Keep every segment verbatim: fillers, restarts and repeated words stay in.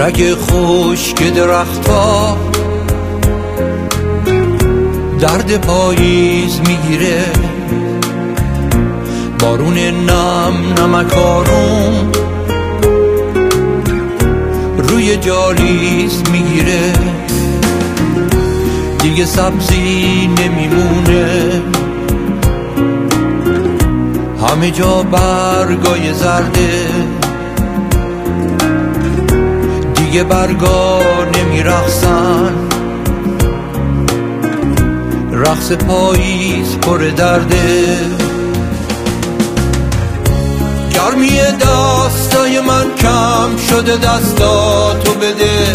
رگ خشک درخت‌ها درد پاییز میگیره، بارون نم نمک آروم روی جالیز میگیره، دیگه سبزی نمیمونه، همه جا برگای زرده، دیگه برگا نمیرقصن، رقص پاییز پر درده. گرمی دستای من کم شده، دستاتو بده،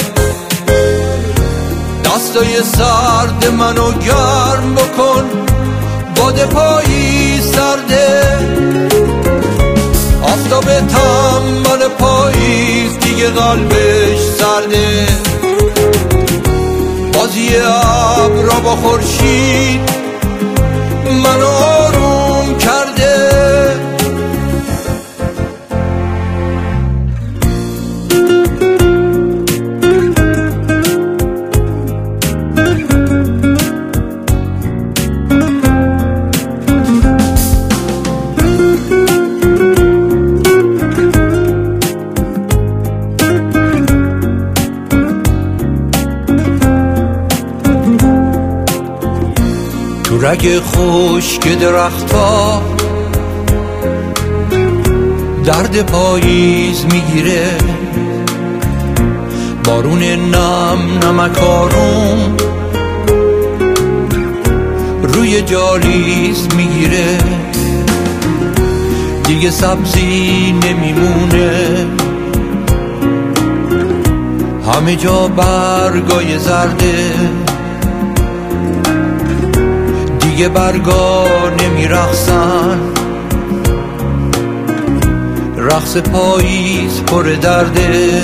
دستای سرد منو گرم بکن، باد پاییز سرده، آفتاب تمن پاییز دیگه قلبش سرده، بازی ابرا با خورشید منو آروم کرده. تو رگ خشک درخت‌ها درد پاییز میگیره، بارون نم نمک آروم روی جالیز میگیره، دیگه سبزی نمیمونه، همه جا برگای زرده، دیگه برگا نمیرقصن، رقص پاییز پر درده.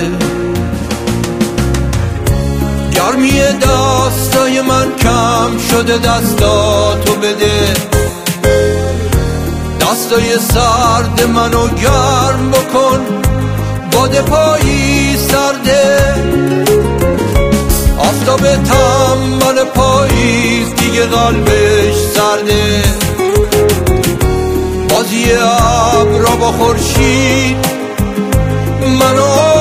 گرمی دستای من کم شده، دستاتو بده، دستای سرد منو گرم بکن، باد پاییز سرده، آفتاب تمن پاییز دیگه قلبش سرده، بازی ابرا با خورشید منو